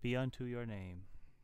be unto your name.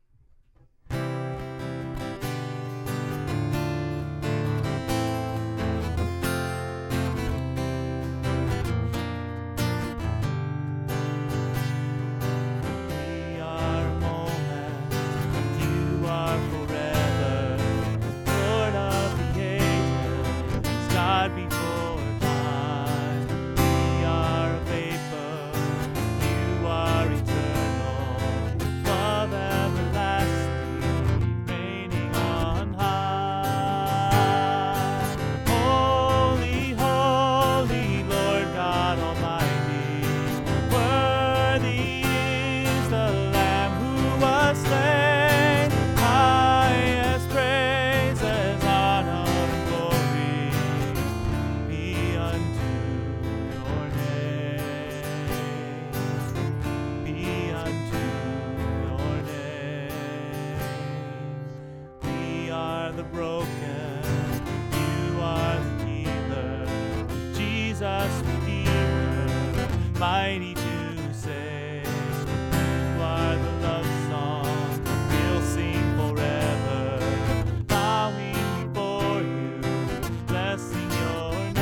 The broken, you are the healer, Jesus Redeemer, mighty to save. You are the love song we'll sing forever, bowing before you, blessing your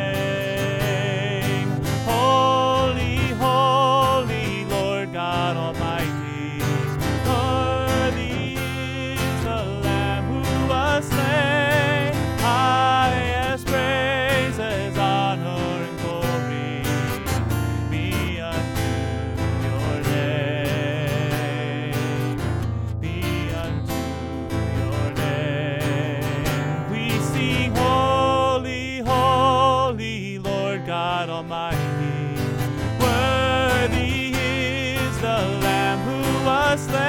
name. Holy, holy, Lord God Almighty, slain, highest praises, honor, and glory be unto your name. Be unto your name. We sing, holy, holy, Lord God Almighty. Worthy is the Lamb who was slain.